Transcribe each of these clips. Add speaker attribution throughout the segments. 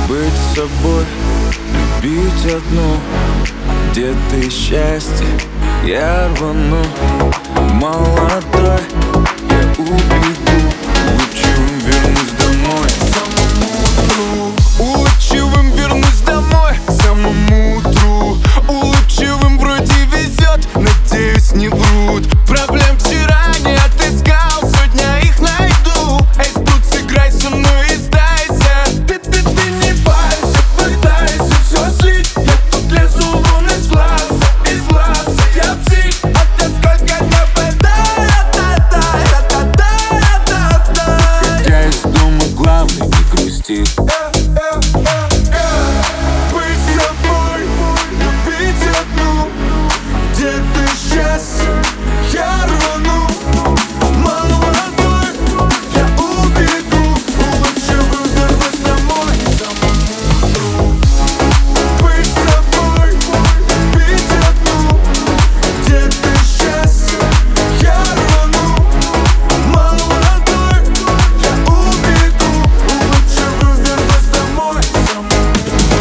Speaker 1: Быть собой, любить одну. Где ты счастье, я рвану. Молодой, я убегу. Улыбчивым вернусь домой к самому утру. Улыбчивым вернусь домой к самому утру. Улыбчивым вроде везет, надеюсь, не врут. Проблем вчера не отыскал, сегодня их найду. Эй, тут сыграй со мной и сдайся. Ты не парься, пытайся все слить. Я тут лезу вон из глаза я псих. А ты сколько не пытай. Хотя из дома главный, не грусти. Быть собой, любить одну. Где ты сейчас, я рвану. Молодой, я убегу. Улыбчивым вернусь домой к самому утру. Быть собой, любить одну. Где ты сейчас, я рвану. Молодой, я убегу. Улыбчивым вернусь домой к самому утру.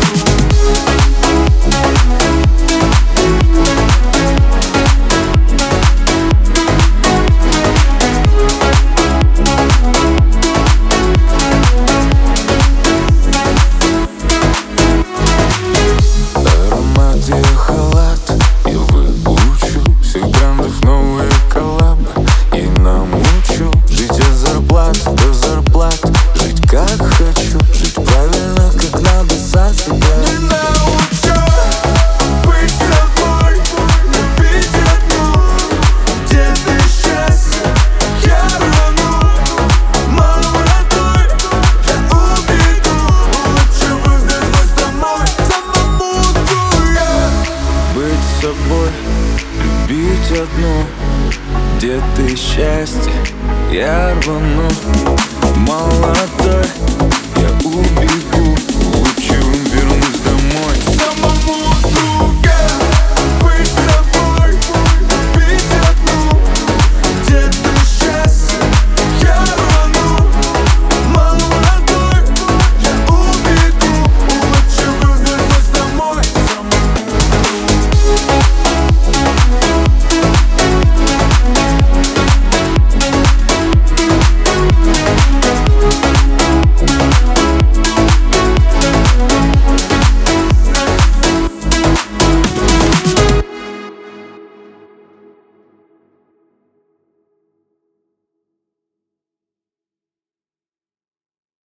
Speaker 1: Аромат и халат я выучу. Всех брендов новые коллабы и намучу. Жить от зарплат до зарплат. Жить как хочу, жить правильно, как надо, сам себя не научу. Быть собой, любить одну. Где ты сейчас, я рвану. Молодой, я убегу. Улыбчивым вернусь домой к самому утру. Быть собой, любить одну. Где ты счастье, я рвану.